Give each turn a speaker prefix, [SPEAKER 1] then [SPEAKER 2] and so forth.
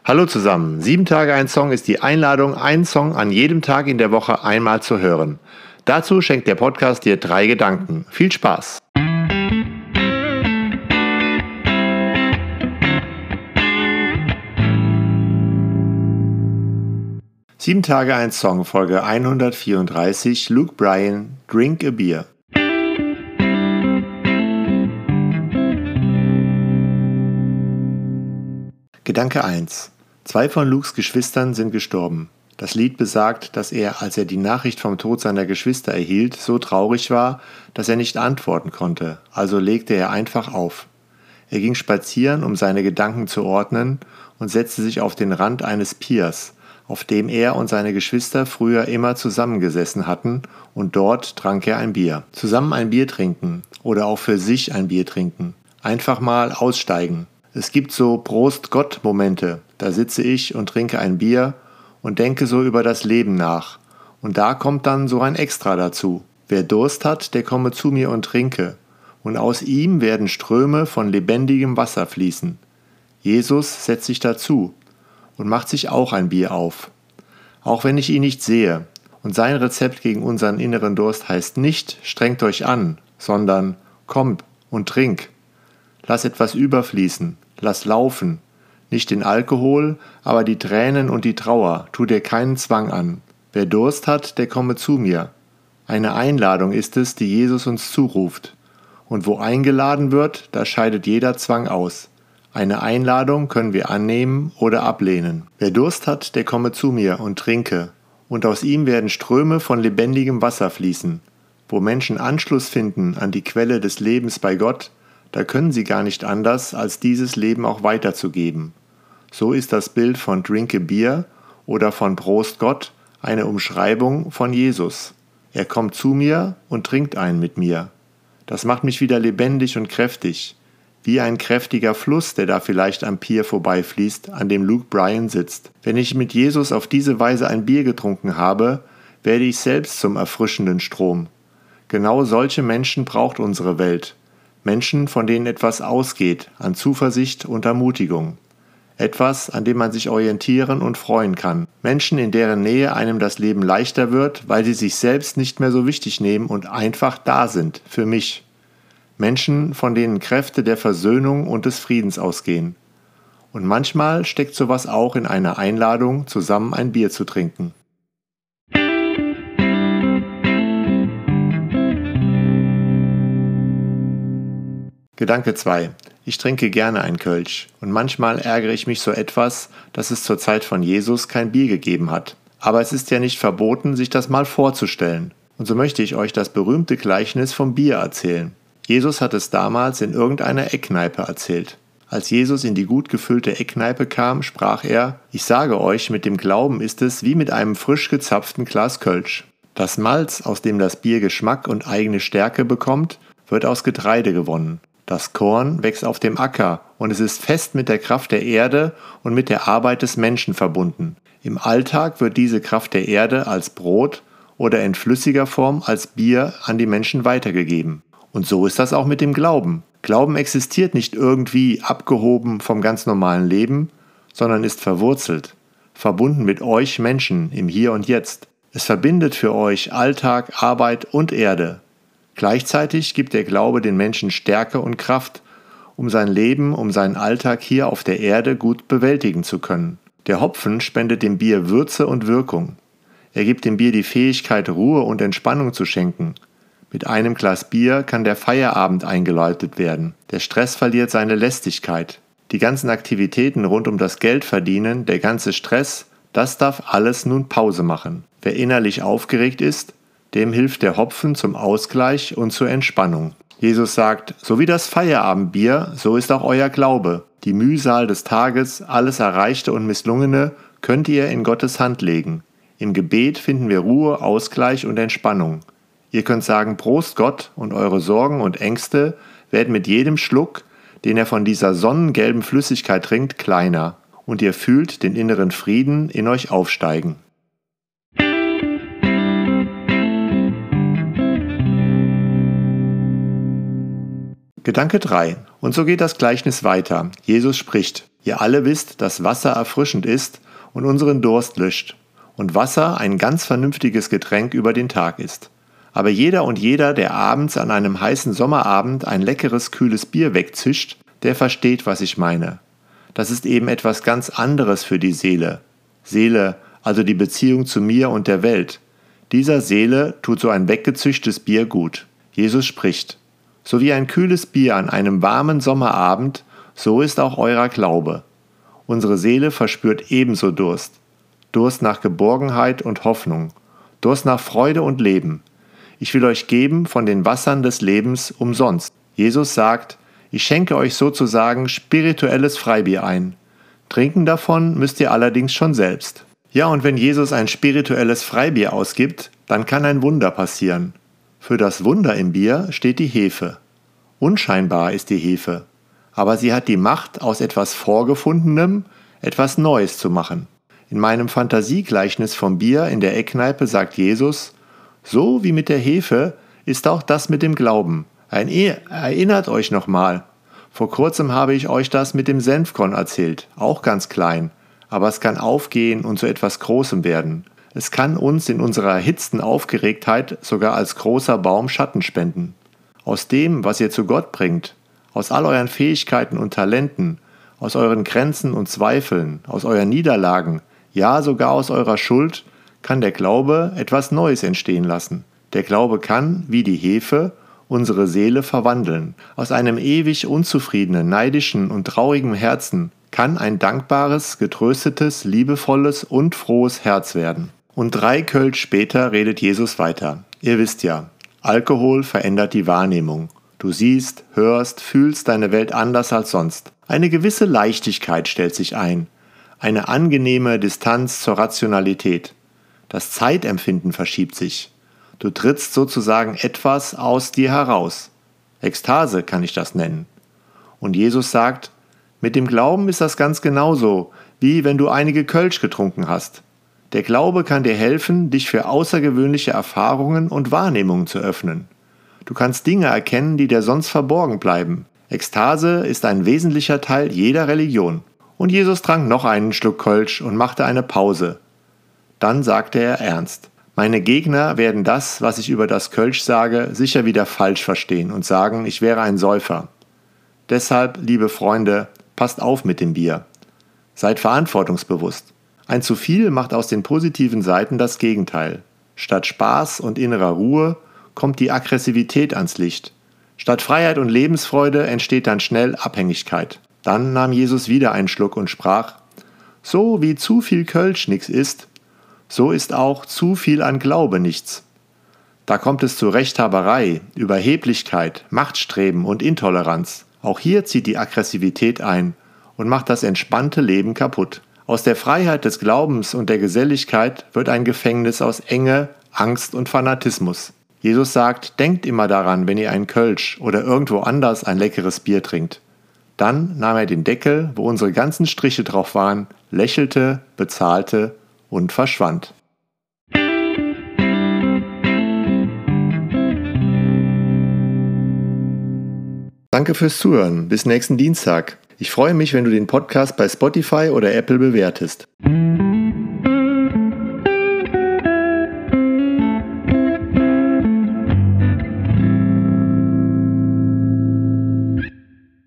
[SPEAKER 1] Hallo zusammen, 7 Tage ein Song ist die Einladung, einen Song an jedem Tag in der Woche einmal zu hören. Dazu schenkt der Podcast dir 3 Gedanken. Viel Spaß! Sieben Tage ein Song, Folge 134, Luke Bryan, Drink a Beer. Gedanke 1. 2 von Lukes Geschwistern sind gestorben. Das Lied besagt, dass er, als er die Nachricht vom Tod seiner Geschwister erhielt, so traurig war, dass er nicht antworten konnte, also legte er einfach auf. Er ging spazieren, um seine Gedanken zu ordnen, und setzte sich auf den Rand eines Piers, auf dem er und seine Geschwister früher immer zusammengesessen hatten, und dort trank er ein Bier. Zusammen ein Bier trinken oder auch für sich ein Bier trinken. Einfach mal aussteigen. Es gibt so Prost-Gott-Momente, da sitze ich und trinke ein Bier und denke so über das Leben nach. Und da kommt dann so ein Extra dazu. Wer Durst hat, der komme zu mir und trinke. Und aus ihm werden Ströme von lebendigem Wasser fließen. Jesus setzt sich dazu und macht sich auch ein Bier auf. Auch wenn ich ihn nicht sehe. Und sein Rezept gegen unseren inneren Durst heißt nicht, strengt euch an, sondern komm und trink. Lass etwas überfließen, lass laufen. Nicht den Alkohol, aber die Tränen und die Trauer, tu dir keinen Zwang an. Wer Durst hat, der komme zu mir. Eine Einladung ist es, die Jesus uns zuruft. Und wo eingeladen wird, da scheidet jeder Zwang aus. Eine Einladung können wir annehmen oder ablehnen. Wer Durst hat, der komme zu mir und trinke. Und aus ihm werden Ströme von lebendigem Wasser fließen. Wo Menschen Anschluss finden an die Quelle des Lebens bei Gott, da können sie gar nicht anders, als dieses Leben auch weiterzugeben. So ist das Bild von Drink a Beer oder von Prost Gott eine Umschreibung von Jesus. Er kommt zu mir und trinkt einen mit mir. Das macht mich wieder lebendig und kräftig, wie ein kräftiger Fluss, der da vielleicht am Pier vorbeifließt, an dem Luke Bryan sitzt. Wenn ich mit Jesus auf diese Weise ein Bier getrunken habe, werde ich selbst zum erfrischenden Strom. Genau solche Menschen braucht unsere Welt. Menschen, von denen etwas ausgeht, an Zuversicht und Ermutigung. Etwas, an dem man sich orientieren und freuen kann. Menschen, in deren Nähe einem das Leben leichter wird, weil sie sich selbst nicht mehr so wichtig nehmen und einfach da sind, für mich. Menschen, von denen Kräfte der Versöhnung und des Friedens ausgehen. Und manchmal steckt sowas auch in einer Einladung, zusammen ein Bier zu trinken. Gedanke 2. Ich trinke gerne ein Kölsch und manchmal ärgere ich mich so etwas, dass es zur Zeit von Jesus kein Bier gegeben hat. Aber es ist ja nicht verboten, sich das mal vorzustellen. Und so möchte ich euch das berühmte Gleichnis vom Bier erzählen. Jesus hat es damals in irgendeiner Eckkneipe erzählt. Als Jesus in die gut gefüllte Eckkneipe kam, sprach er: Ich sage euch, mit dem Glauben ist es wie mit einem frisch gezapften Glas Kölsch. Das Malz, aus dem das Bier Geschmack und eigene Stärke bekommt, wird aus Getreide gewonnen. Das Korn wächst auf dem Acker und es ist fest mit der Kraft der Erde und mit der Arbeit des Menschen verbunden. Im Alltag wird diese Kraft der Erde als Brot oder in flüssiger Form als Bier an die Menschen weitergegeben. Und so ist das auch mit dem Glauben. Glauben existiert nicht irgendwie abgehoben vom ganz normalen Leben, sondern ist verwurzelt, verbunden mit euch Menschen im Hier und Jetzt. Es verbindet für euch Alltag, Arbeit und Erde. Gleichzeitig gibt der Glaube den Menschen Stärke und Kraft, um sein Leben, um seinen Alltag hier auf der Erde gut bewältigen zu können. Der Hopfen spendet dem Bier Würze und Wirkung. Er gibt dem Bier die Fähigkeit, Ruhe und Entspannung zu schenken. Mit einem Glas Bier kann der Feierabend eingeläutet werden. Der Stress verliert seine Lästigkeit. Die ganzen Aktivitäten rund um das Geldverdienen, der ganze Stress, das darf alles nun Pause machen. Wer innerlich aufgeregt ist, dem hilft der Hopfen zum Ausgleich und zur Entspannung. Jesus sagt, so wie das Feierabendbier, so ist auch euer Glaube. Die Mühsal des Tages, alles Erreichte und Misslungene könnt ihr in Gottes Hand legen. Im Gebet finden wir Ruhe, Ausgleich und Entspannung. Ihr könnt sagen, Prost Gott, und eure Sorgen und Ängste werden mit jedem Schluck, den er von dieser sonnengelben Flüssigkeit trinkt, kleiner. Und ihr fühlt den inneren Frieden in euch aufsteigen. Gedanke 3. Und so geht das Gleichnis weiter. Jesus spricht: Ihr alle wisst, dass Wasser erfrischend ist und unseren Durst löscht und Wasser ein ganz vernünftiges Getränk über den Tag ist. Aber jeder, der abends an einem heißen Sommerabend ein leckeres, kühles Bier wegzischt, der versteht, was ich meine. Das ist eben etwas ganz anderes für die Seele. Seele, also die Beziehung zu mir und der Welt. Dieser Seele tut so ein weggezüchtes Bier gut. Jesus spricht: So wie ein kühles Bier an einem warmen Sommerabend, so ist auch euer Glaube. Unsere Seele verspürt ebenso Durst. Durst nach Geborgenheit und Hoffnung. Durst nach Freude und Leben. Ich will euch geben von den Wassern des Lebens umsonst. Jesus sagt: Ich schenke euch sozusagen spirituelles Freibier ein. Trinken davon müsst ihr allerdings schon selbst. Ja, und wenn Jesus ein spirituelles Freibier ausgibt, dann kann ein Wunder passieren. Für das Wunder im Bier steht die Hefe. Unscheinbar ist die Hefe, aber sie hat die Macht, aus etwas Vorgefundenem etwas Neues zu machen. In meinem Fantasiegleichnis vom Bier in der Eckkneipe sagt Jesus: So wie mit der Hefe ist auch das mit dem Glauben. Erinnert euch nochmal. Vor kurzem habe ich euch das mit dem Senfkorn erzählt, auch ganz klein, aber es kann aufgehen und zu etwas Großem werden. Es kann uns in unserer erhitzten Aufgeregtheit sogar als großer Baum Schatten spenden. Aus dem, was ihr zu Gott bringt, aus all euren Fähigkeiten und Talenten, aus euren Grenzen und Zweifeln, aus euren Niederlagen, ja sogar aus eurer Schuld, kann der Glaube etwas Neues entstehen lassen. Der Glaube kann, wie die Hefe, unsere Seele verwandeln. Aus einem ewig unzufriedenen, neidischen und traurigen Herzen kann ein dankbares, getröstetes, liebevolles und frohes Herz werden. Und 3 Kölsch später redet Jesus weiter. Ihr wisst ja, Alkohol verändert die Wahrnehmung. Du siehst, hörst, fühlst deine Welt anders als sonst. Eine gewisse Leichtigkeit stellt sich ein. Eine angenehme Distanz zur Rationalität. Das Zeitempfinden verschiebt sich. Du trittst sozusagen etwas aus dir heraus. Ekstase kann ich das nennen. Und Jesus sagt: Mit dem Glauben ist das ganz genauso, wie wenn du einige Kölsch getrunken hast. Der Glaube kann dir helfen, dich für außergewöhnliche Erfahrungen und Wahrnehmungen zu öffnen. Du kannst Dinge erkennen, die dir sonst verborgen bleiben. Ekstase ist ein wesentlicher Teil jeder Religion. Und Jesus trank noch einen Schluck Kölsch und machte eine Pause. Dann sagte er ernst: Meine Gegner werden das, was ich über das Kölsch sage, sicher wieder falsch verstehen und sagen, ich wäre ein Säufer. Deshalb, liebe Freunde, passt auf mit dem Bier. Seid verantwortungsbewusst. Ein zu viel macht aus den positiven Seiten das Gegenteil. Statt Spaß und innerer Ruhe kommt die Aggressivität ans Licht. Statt Freiheit und Lebensfreude entsteht dann schnell Abhängigkeit. Dann nahm Jesus wieder einen Schluck und sprach: So wie zu viel Kölsch nichts ist, so ist auch zu viel an Glaube nichts. Da kommt es zu Rechthaberei, Überheblichkeit, Machtstreben und Intoleranz. Auch hier zieht die Aggressivität ein und macht das entspannte Leben kaputt. Aus der Freiheit des Glaubens und der Geselligkeit wird ein Gefängnis aus Enge, Angst und Fanatismus. Jesus sagt: Denkt immer daran, wenn ihr ein Kölsch oder irgendwo anders ein leckeres Bier trinkt. Dann nahm er den Deckel, wo unsere ganzen Striche drauf waren, lächelte, bezahlte und verschwand. Danke fürs Zuhören. Bis nächsten Dienstag. Ich freue mich, wenn du den Podcast bei Spotify oder Apple bewertest.